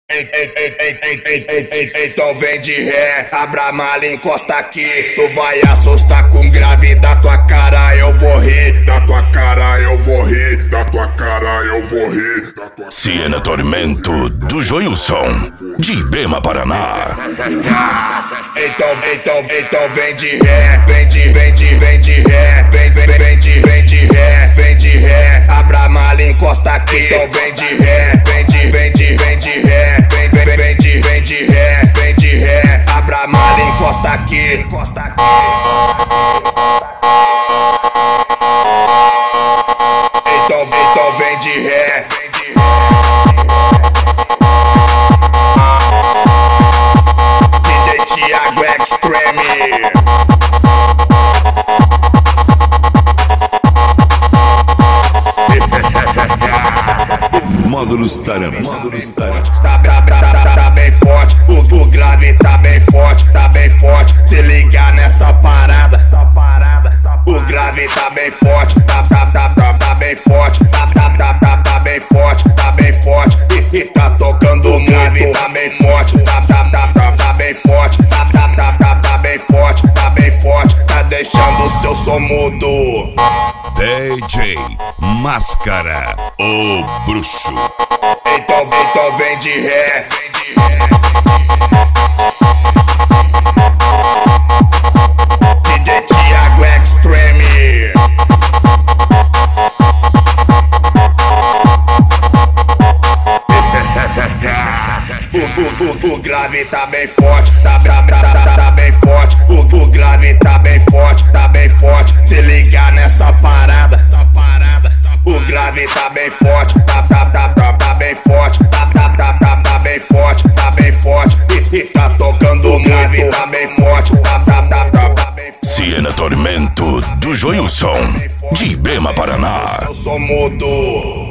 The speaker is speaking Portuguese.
Então vem de ré, abra a mala, encosta aqui. Tu vai assustar com grave, da tua cara eu vou rir. Da tua cara eu vou rir, da tua cara eu vou rir. Siena Tormento do Joilson, de Ibema, Paraná. Então vem de ré, vem de ré, vem de ré, abra a mala, encosta aqui. Então vem de ré, vem de ré, vem de ré, abra a mala, encosta aqui. Então vem de ré. DJ Thiago Extreme. Módulos Taramas. Tá bem forte, o grave tá bem forte, Se ligar nessa parada, o grave tá bem forte, tá bem forte, tá bem forte, e tá tocando o grave, tá bem forte, tá bem forte, tá bem forte, tá deixando o seu som mudo. DJ Máscara, o bruxo. Então vem de ré. DJ Thiago Extreme. O grave tá bem forte, tá bem forte. O grave tá bem forte, Se ligar nessa parada, o grave tá bem forte, tá bem forte, tá bem forte, e tá tocando o grave, tá bem forte, bem forte. Siena Tormento do Joilson, de Ibema, Paraná. Eu sou mudo.